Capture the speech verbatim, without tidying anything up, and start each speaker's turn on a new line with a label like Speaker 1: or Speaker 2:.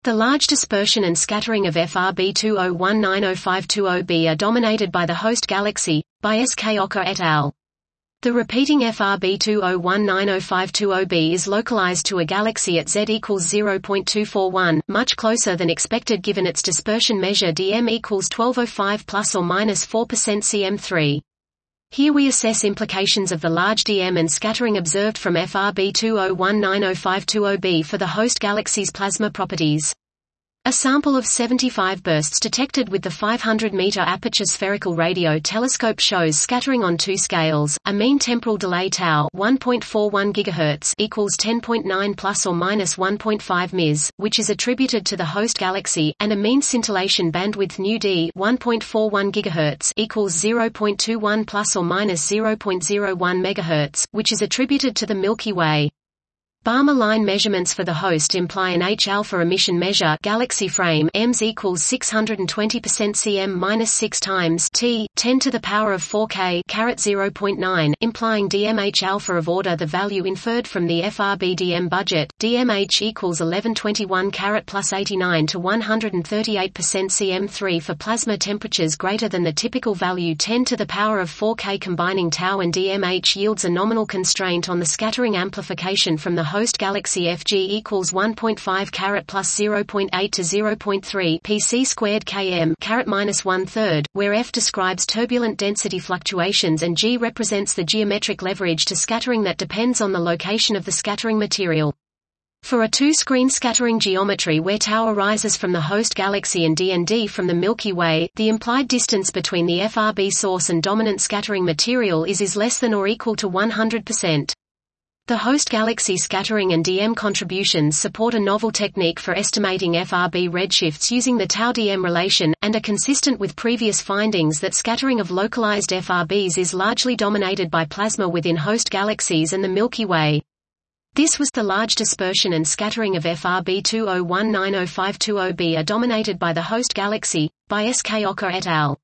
Speaker 1: The large dispersion and scattering of F R B two zero one nine zero five two zero b are dominated by the host galaxy, by S K Oka et al. The repeating F R B two zero one nine zero five two zero b is localized to a galaxy at Z equals zero point two four one, much closer than expected given its dispersion measure D M equals twelve oh five plus or minus four percent C M three. Here we assess implications of the large D M and scattering observed from F R B two zero one nine zero five two zero b for the host galaxy's plasma properties. A sample of seventy-five bursts detected with the five hundred meter aperture spherical radio telescope shows scattering on two scales, a mean temporal delay tau one point four one gigahertz equals ten point nine plus or minus one point five ms, which is attributed to the host galaxy, and a mean scintillation bandwidth nu d one point four one gigahertz equals zero point two one plus or minus zero point zero one megahertz, which is attributed to the Milky Way. Balmer line measurements for the host imply an H-alpha emission measure galaxy frame E M S equals six hundred twenty percent cm minus six times T, ten to the power of four K caret zero point nine, implying D M H-alpha of order the value inferred from the F R B D M budget, D M H equals eleven twenty-one caret plus eighty-nine to one hundred thirty-eight percent C M three for plasma temperatures greater than the typical value ten to the power of four K. Combining tau and D M H yields a nominal constraint on the scattering amplification from the host galaxy F G equals one point five caret plus zero point eight to zero point three P C squared km caret minus one third, where F describes turbulent density fluctuations and G represents the geometric leverage to scattering that depends on the location of the scattering material. For a two-screen scattering geometry where tau arises from the host galaxy and D and D from the Milky Way, the implied distance between the F R B source and dominant scattering material is is less than or equal to one hundred percent. The host galaxy scattering and D M contributions support a novel technique for estimating F R B redshifts using the tau-D M relation, and are consistent with previous findings that scattering of localized F R Bs is largely dominated by plasma within host galaxies and the Milky Way. This was the large dispersion and scattering of F R B two zero one nine zero five two zero b are dominated by the host galaxy, by S K Oka et al.